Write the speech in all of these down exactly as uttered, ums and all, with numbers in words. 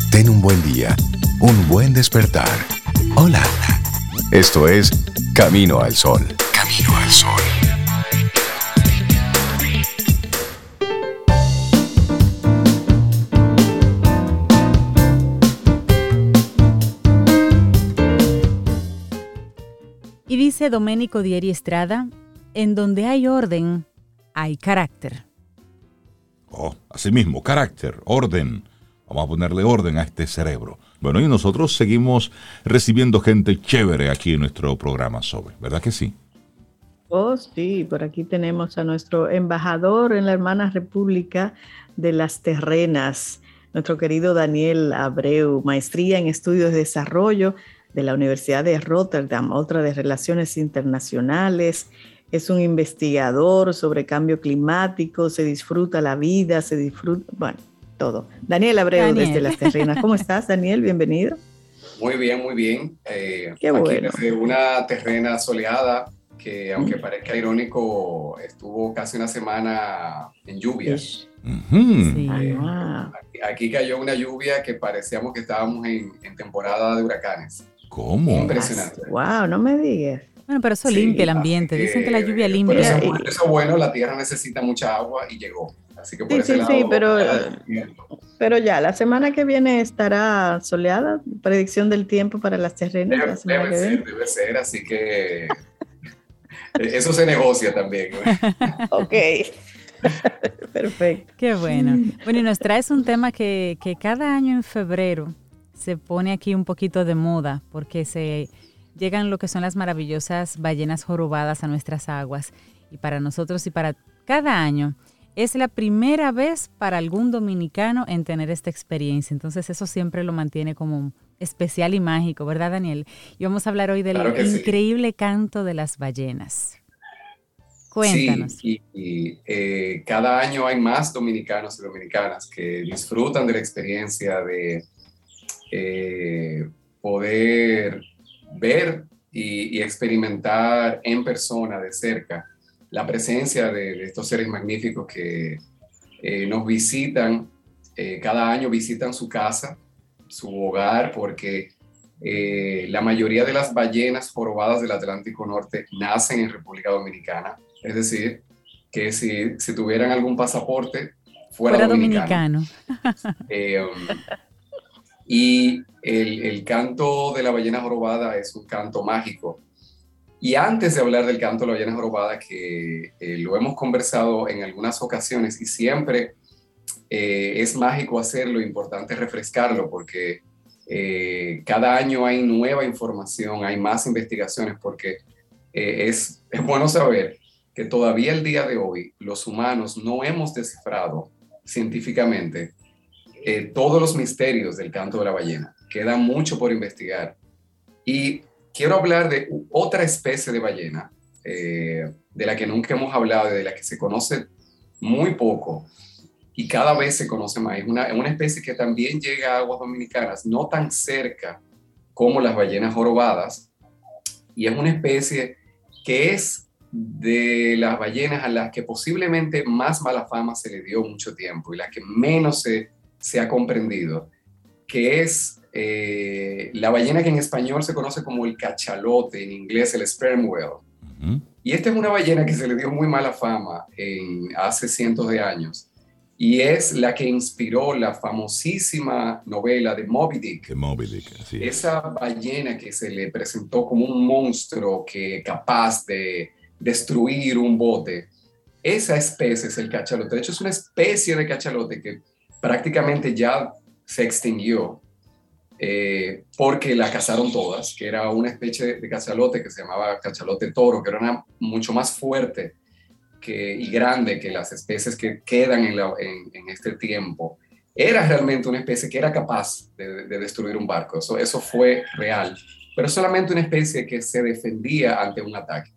Ten un buen día, un buen despertar. Hola. Esto es Camino al Sol. Camino al Sol. Y dice Domenico Dieri Estrada, en donde hay orden, hay carácter. Oh, así mismo, carácter, orden. Vamos a ponerle orden a este cerebro. Bueno, y nosotros seguimos recibiendo gente chévere aquí en nuestro programa Sobe, ¿verdad que sí? Oh, sí, por aquí tenemos a nuestro embajador en la hermana República de las Terrenas, nuestro querido Daniel Abreu, maestría en estudios de desarrollo de la Universidad de Rotterdam, otra de Relaciones Internacionales. Es un investigador sobre cambio climático, se disfruta la vida, se disfruta, bueno, todo. Daniel Abreu, Daniel. Desde Las Terrenas. ¿Cómo estás, Daniel? Bienvenido. Muy bien, muy bien. Eh, Qué aquí bueno. Desde una terrena soleada que, aunque mm. parezca irónico, estuvo casi una semana en lluvia. Uh-huh. Sí. Eh, aquí, aquí cayó una lluvia que parecíamos que estábamos en, en temporada de huracanes. ¿Cómo? Impresionante. Wow, no me digas. Bueno, pero eso Sí, limpia el ambiente. que, Dicen que la lluvia limpia. Pero eso, eso bueno, la tierra necesita mucha agua y llegó. Así que por sí, ese sí, lado, sí, pero, pero ya, la semana que viene estará soleada. Predicción del tiempo para las terrenas. Debe, la semana debe que ser, viene. debe ser, así que eso se negocia también, ¿no? Ok. Perfecto. Qué bueno. Bueno, y nos traes un tema que, que cada año en febrero se pone aquí un poquito de moda, porque se llegan lo que son las maravillosas ballenas jorobadas a nuestras aguas. Y para nosotros y para cada año es la primera vez para algún dominicano en tener esta experiencia. Entonces eso siempre lo mantiene como especial y mágico, ¿verdad, Daniel? Y vamos a hablar hoy del Claro que increíble sí. canto de las ballenas. Cuéntanos. Sí, y, y eh, cada año hay más dominicanos y dominicanas que disfrutan de la experiencia de eh, poder ver y, y experimentar en persona, de cerca, la presencia de, de estos seres magníficos que eh, nos visitan, eh, cada año visitan su casa, su hogar, porque eh, la mayoría de las ballenas jorobadas del Atlántico Norte nacen en República Dominicana. Es decir, que si, si tuvieran algún pasaporte, fuera, fuera dominicano. dominicano. Eh, um, y el, el canto de la ballena jorobada es un canto mágico. Y antes de hablar del canto de la ballena jorobada, que eh, lo hemos conversado en algunas ocasiones y siempre eh, es mágico hacerlo, importante refrescarlo, porque eh, cada año hay nueva información, hay más investigaciones, porque eh, es, es bueno saber que todavía el día de hoy los humanos no hemos descifrado científicamente eh, todos los misterios del canto de la ballena. Queda mucho por investigar. Y quiero hablar de otra especie de ballena, eh, de la que nunca hemos hablado, de la que se conoce muy poco y cada vez se conoce más. Es una, una especie que también llega a aguas dominicanas, no tan cerca como las ballenas jorobadas, y es una especie que es de las ballenas a las que posiblemente más mala fama se le dio mucho tiempo y la que menos se, se ha comprendido, que es eh, la ballena que en español se conoce como el cachalote, en inglés el sperm whale. Uh-huh. Y esta es una ballena que se le dio muy mala fama en, hace cientos de años, y es la que inspiró la famosísima novela de Moby Dick. De Moby Dick, así es. Esa ballena que se le presentó como un monstruo que capaz de destruir un bote. Esa especie es el cachalote. De hecho, es una especie de cachalote que prácticamente ya se extinguió eh, porque la cazaron todas, que era una especie de cachalote que se llamaba cachalote toro, que era una, mucho más fuerte que, y grande que las especies que quedan en, la, en, en este tiempo. Era realmente una especie que era capaz de, de destruir un barco. Eso, eso fue real, pero solamente una especie que se defendía ante un ataque.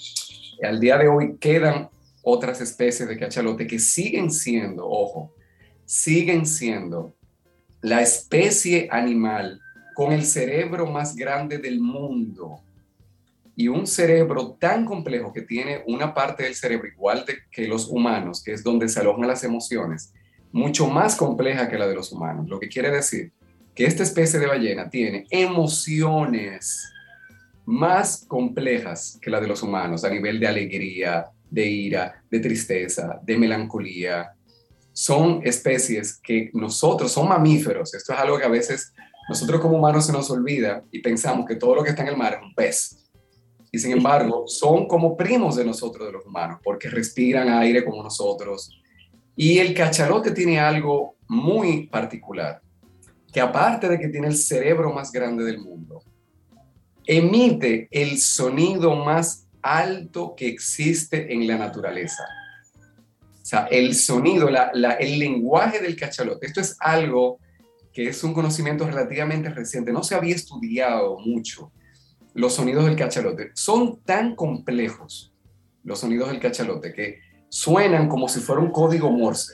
Al día de hoy quedan otras especies de cachalote que siguen siendo, ojo, siguen siendo la especie animal con el cerebro más grande del mundo, y un cerebro tan complejo que tiene una parte del cerebro igual de, que los humanos, que es donde se alojan las emociones, mucho más compleja que la de los humanos. Lo que quiere decir que esta especie de ballena tiene emociones más complejas que las de los humanos a nivel de alegría, de ira, de tristeza, de melancolía. Son especies que nosotros, son mamíferos. Esto es algo que a veces nosotros como humanos se nos olvida y pensamos que todo lo que está en el mar es un pez. Y sin embargo, son como primos de nosotros, de los humanos, porque respiran aire como nosotros. Y el cachalote tiene algo muy particular, que aparte de que tiene el cerebro más grande del mundo, emite el sonido más alto que existe en la naturaleza. O sea, el sonido, la, la, el lenguaje del cachalote, esto es algo que es un conocimiento relativamente reciente, no se había estudiado mucho. Los sonidos del cachalote son tan complejos, los sonidos del cachalote, que suenan como si fuera un código Morse,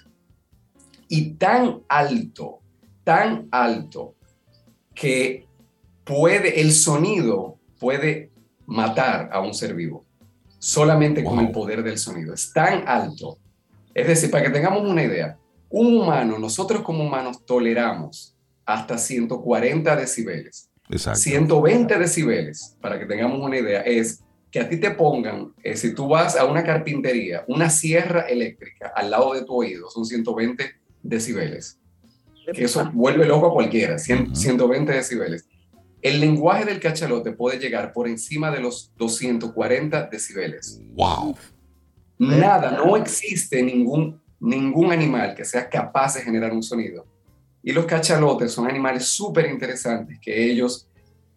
y tan alto, tan alto, que puede, el sonido puede matar a un ser vivo, solamente wow. con el poder del sonido. Es tan alto. Es decir, para que tengamos una idea, un humano, nosotros como humanos toleramos hasta ciento cuarenta decibeles. Exacto. ciento veinte decibeles, para que tengamos una idea, es que a ti te pongan, eh, si tú vas a una carpintería, una sierra eléctrica al lado de tu oído, son ciento veinte decibeles. Que eso vuelve loco a cualquiera, cien, uh-huh. ciento veinte decibeles. El lenguaje del cachalote puede llegar por encima de los doscientos cuarenta decibeles. ¡Wow! Nada, no existe ningún, ningún animal que sea capaz de generar un sonido. Y los cachalotes son animales súper interesantes que ellos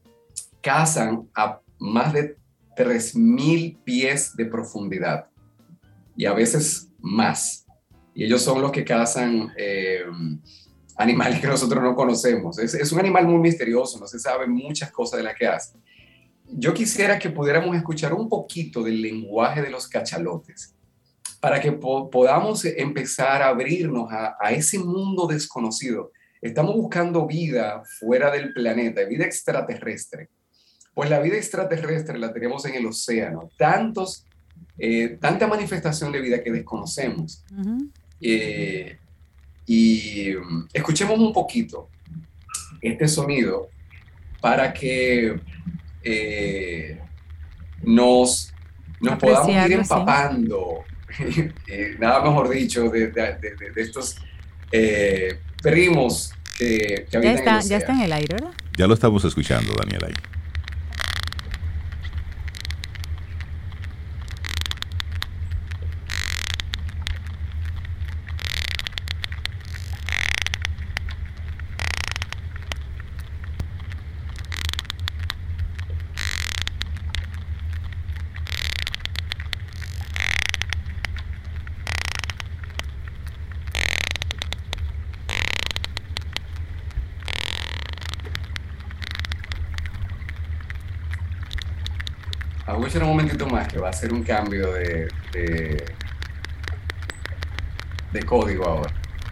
cazan a más de tres mil pies de profundidad y a veces más. Y ellos son los que cazan eh, animales que nosotros no conocemos. Es, es un animal muy misterioso, no se sabe muchas cosas de las que hace. Yo quisiera que pudiéramos escuchar un poquito del lenguaje de los cachalotes para que po- podamos empezar a abrirnos a, a ese mundo desconocido. Estamos buscando vida fuera del planeta, vida extraterrestre. Pues la vida extraterrestre la tenemos en el océano. Tantos, eh, tanta manifestación de vida que desconocemos. Uh-huh. Eh, y um, escuchemos un poquito este sonido para que eh, nos, nos podamos ir empapando, sí. eh, nada mejor dicho, de, de, de, de estos eh, primos que, que habitan ya está, en el océano. Ya está en el aire, ¿verdad? Ya lo estamos escuchando, Daniel, ahí. Vamos a echar un momentito más que va a ser un cambio de, de, de código ahora.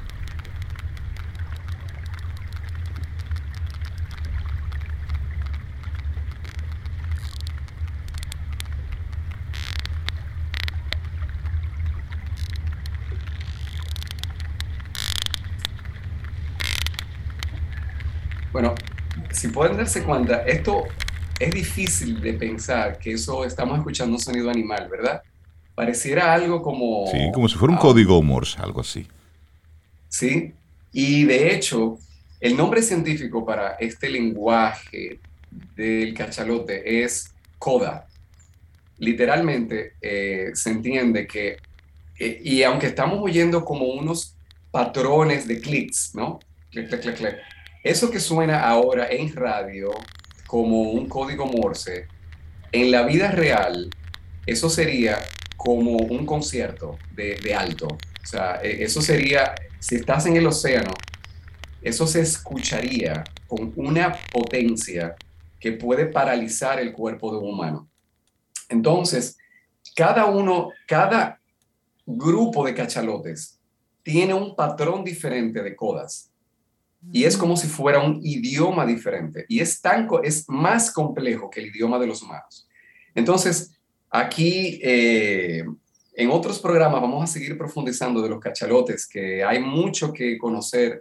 Bueno, si pueden darse cuenta, esto es difícil de pensar que eso estamos escuchando un sonido animal, ¿verdad? Pareciera algo como... Sí, como si fuera un ah, código Morse, algo así. Sí, y de hecho, el nombre científico para este lenguaje del cachalote es coda. Literalmente eh, se entiende que, eh, y aunque estamos oyendo como unos patrones de clics, ¿no? Clic, clic, clic, clic. Eso que suena ahora en radio como un código Morse, en la vida real, eso sería como un concierto de, de alto. O sea, eso sería, si estás en el océano, eso se escucharía con una potencia que puede paralizar el cuerpo de un humano. Entonces, cada uno, cada grupo de cachalotes tiene un patrón diferente de codas. Y es como si fuera un idioma diferente. Y es, tan, es más complejo que el idioma de los humanos. Entonces, aquí, eh, en otros programas vamos a seguir profundizando de los cachalotes, que hay mucho que conocer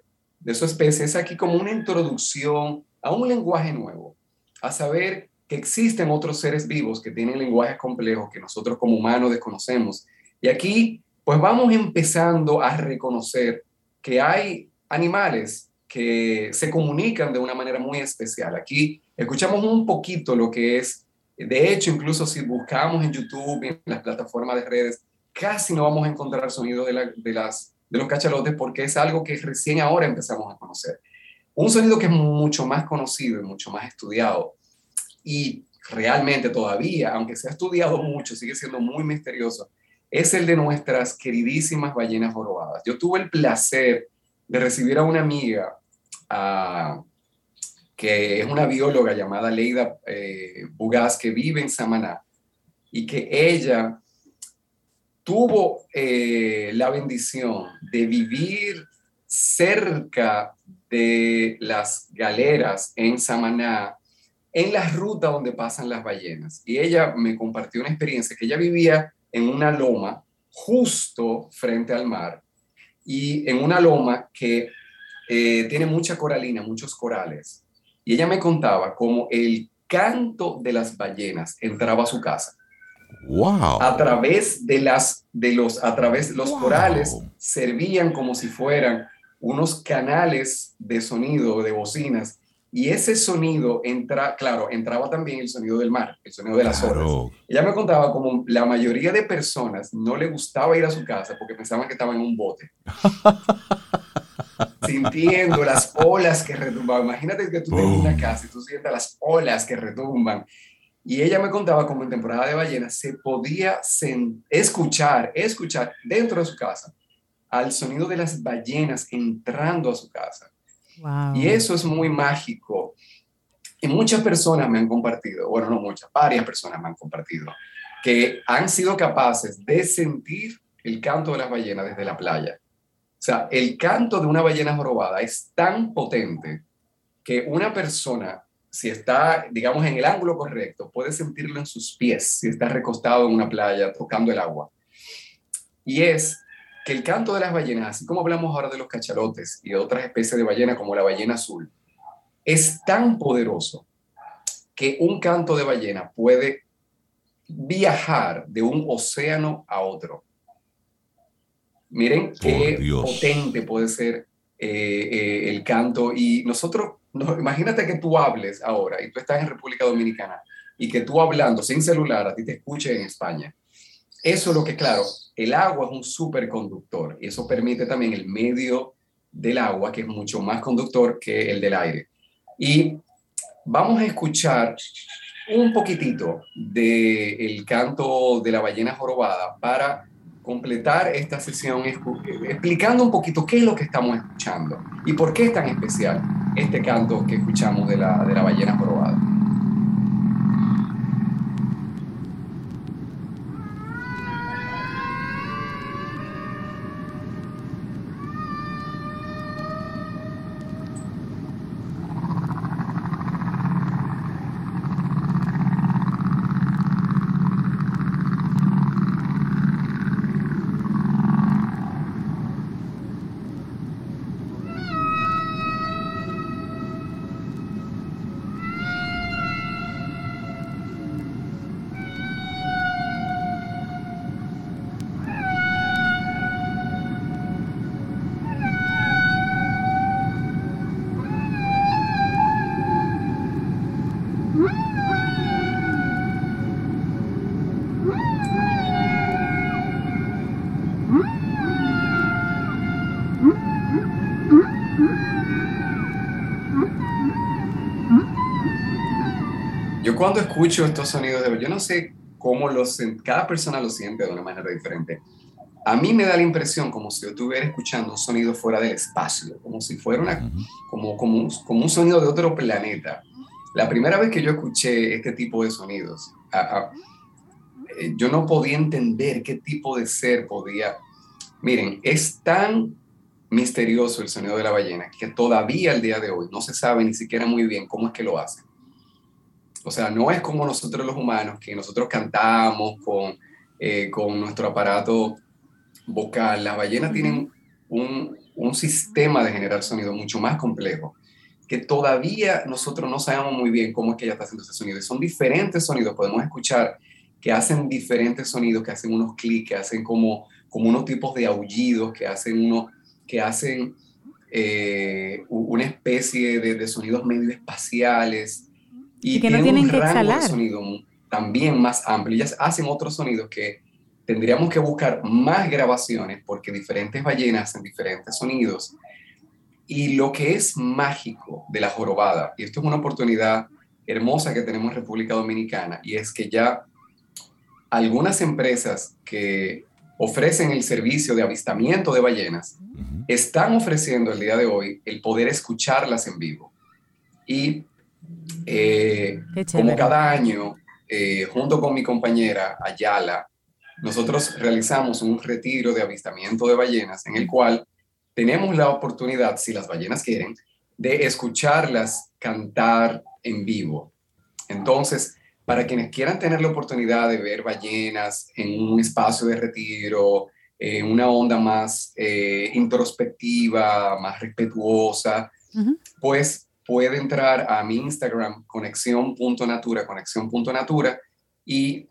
de su especie, es aquí como una introducción a un lenguaje nuevo, a saber que existen otros seres vivos que tienen lenguajes complejos que nosotros como humanos desconocemos. Y aquí pues vamos empezando a reconocer que hay animales que se comunican de una manera muy especial. Aquí escuchamos un poquito lo que es, de hecho, incluso si buscamos en YouTube, en las plataformas de redes, casi no vamos a encontrar sonidos de, la, de, las, de los cachalotes porque es algo que recién ahora empezamos a conocer. Un sonido que es mucho más conocido y mucho más estudiado y realmente todavía, aunque se ha estudiado mucho, sigue siendo muy misterioso, es el de nuestras queridísimas ballenas jorobadas. Yo tuve el placer de recibir a una amiga uh, que es una bióloga llamada Leida eh, Bugaz, que vive en Samaná, y que ella tuvo eh, la bendición de vivir cerca de las galeras en Samaná, en la ruta donde pasan las ballenas. Y ella me compartió una experiencia que ella vivía en una loma justo frente al mar, y en una loma que eh, tiene mucha coralina, muchos corales. Y ella me contaba cómo el canto de las ballenas entraba a su casa. Wow. A través de las, de los, a través de los Wow. corales servían como si fueran unos canales de sonido, de bocinas, y ese sonido entra, claro, entraba también el sonido del mar, el sonido de las Claro. olas. Ella me contaba como la mayoría de personas no le gustaba ir a su casa porque pensaban que estaban en un bote. Sintiendo las olas que retumbaban. Imagínate que tú Boom. tienes una casa y tú sientas las olas que retumban. Y ella me contaba como en temporada de ballenas se podía escuchar, escuchar dentro de su casa al sonido de las ballenas entrando a su casa. Wow. Y eso es muy mágico. Y muchas personas me han compartido, bueno, no muchas, varias personas me han compartido, que han sido capaces de sentir el canto de las ballenas desde la playa. O sea, el canto de una ballena jorobada es tan potente que una persona, si está, digamos, en el ángulo correcto, puede sentirlo en sus pies, si está recostado en una playa tocando el agua. Y es que el canto de las ballenas, así como hablamos ahora de los cachalotes y de otras especies de ballena como la ballena azul, es tan poderoso que un canto de ballena puede viajar de un océano a otro. Miren qué potente puede ser eh, eh, el canto. Y nosotros, no, imagínate que tú hables ahora y tú estás en República Dominicana y que tú hablando sin celular a ti te escuche en España. Eso es lo que, claro, el agua es un superconductor y eso permite también el medio del agua, que es mucho más conductor que el del aire. Y vamos a escuchar un poquitito del canto de la ballena jorobada para completar esta sesión explicando un poquito qué es lo que estamos escuchando y por qué es tan especial este canto que escuchamos de la, de la ballena jorobada. Yo cuando escucho estos sonidos, de, yo no sé cómo los, cada persona lo siente de una manera diferente. A mí me da la impresión como si yo estuviera escuchando un sonido fuera del espacio, como si fuera una, como, como, un, como un sonido de otro planeta. La primera vez que yo escuché este tipo de sonidos, a, a, yo no podía entender qué tipo de ser podía. Miren, es tan misterioso el sonido de la ballena que todavía al día de hoy no se sabe ni siquiera muy bien cómo es que lo hacen. O sea, no es como nosotros los humanos, que nosotros cantamos con, eh, con nuestro aparato vocal. Las ballenas tienen un, un sistema de generar sonido mucho más complejo, que todavía nosotros no sabemos muy bien cómo es que ella está haciendo ese sonido. Y son diferentes sonidos, podemos escuchar que hacen diferentes sonidos, que hacen unos clics, que hacen como, como unos tipos de aullidos, que hacen, uno, que hacen eh, una especie de, de sonidos medio espaciales. Y, y que no tienen que exhalar. De sonido también más amplio. Ellas hacen otros sonidos que tendríamos que buscar más grabaciones, porque diferentes ballenas hacen diferentes sonidos. Y lo que es mágico de la jorobada, y esto es una oportunidad hermosa que tenemos en República Dominicana, y es que ya algunas empresas que ofrecen el servicio de avistamiento de ballenas uh-huh. están ofreciendo el día de hoy el poder escucharlas en vivo. Y eh, como cada año, eh, junto con mi compañera Ayala, nosotros realizamos un retiro de avistamiento de ballenas en el cual tenemos la oportunidad, si las ballenas quieren, de escucharlas cantar en vivo. Entonces, para quienes quieran tener la oportunidad de ver ballenas en un espacio de retiro, en una onda más eh, introspectiva, más respetuosa, uh-huh. pues puede entrar a mi Instagram, conexión punto natura, conexión punto natura, y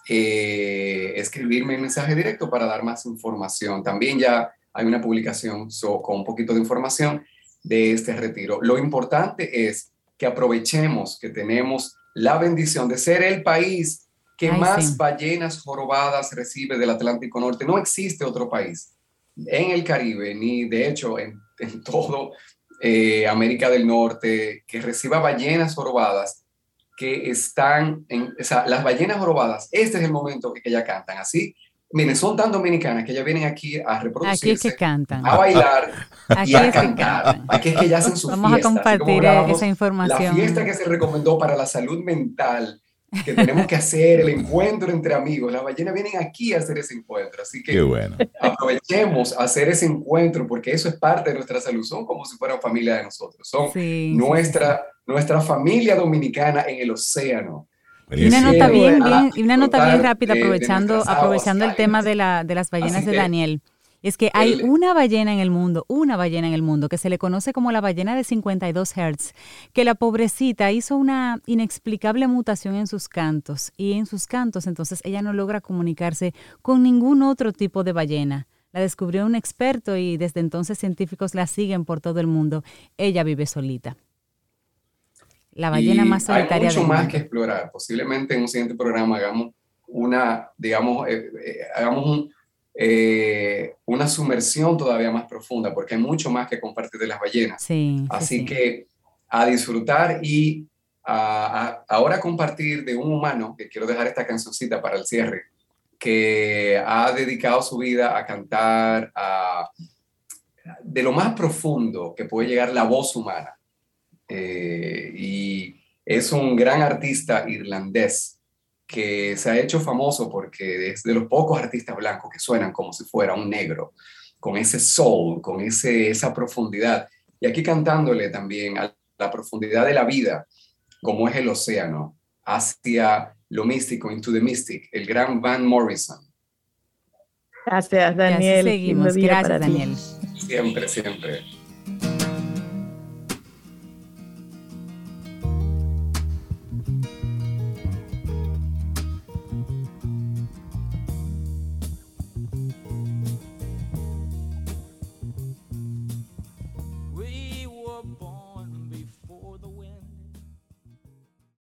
eh, escribirme un mensaje directo para dar más información. También ya hay una publicación so, con un poquito de información de este retiro. Lo importante es que aprovechemos que tenemos la bendición de ser el país que Ay, más sí. ballenas jorobadas recibe del Atlántico Norte. No existe otro país en el Caribe, ni de hecho en, en todo eh, América del Norte, que reciba ballenas jorobadas que están en, o sea, las ballenas jorobadas, este es el momento que, que ellas cantan, así. Miren, son tan dominicanas que ellas vienen aquí a reproducirse, aquí es que cantan. a bailar aquí y a es cantar. Que cantan. Aquí es que ellas hacen su Vamos fiesta. Vamos a compartir esa información. La fiesta que se recomendó para la salud mental, que tenemos que hacer, el encuentro entre amigos. Las ballenas vienen aquí a hacer ese encuentro. Así que Qué bueno. aprovechemos a hacer ese encuentro, porque eso es parte de nuestra salud. Son como si fueran familia de nosotros. Son sí, nuestra, sí, sí. nuestra familia dominicana en el océano. Y una nota bien, bien, y una nota bien rápida, aprovechando, aprovechando el tema de, la, de las ballenas de Daniel. Es que hay una ballena en el mundo, una ballena en el mundo, que se le conoce como la ballena de cincuenta y dos hertz, que la pobrecita hizo una inexplicable mutación en sus cantos, y en sus cantos entonces ella no logra comunicarse con ningún otro tipo de ballena. La descubrió un experto y desde entonces científicos la siguen por todo el mundo. Ella vive solita. La ballena y más solitaria hay mucho del más mundo. que explorar. Posiblemente en un siguiente programa hagamos una, digamos, eh, eh, hagamos un, eh, una sumersión todavía más profunda, porque hay mucho más que compartir de las ballenas. Sí, Así sí, sí. que a disfrutar y a, a, ahora compartir de un humano, que quiero dejar esta cancioncita para el cierre, que ha dedicado su vida a cantar a, de lo más profundo que puede llegar la voz humana. Eh, y es un gran artista irlandés que se ha hecho famoso porque es de los pocos artistas blancos que suenan como si fuera un negro, con ese soul, con ese, esa profundidad. Y aquí cantándole también a la profundidad de la vida, como es el océano, hacia lo místico, into the mystic, el gran Van Morrison. Gracias, Daniel. Y así seguimos. Gracias, Daniel. Siempre, siempre.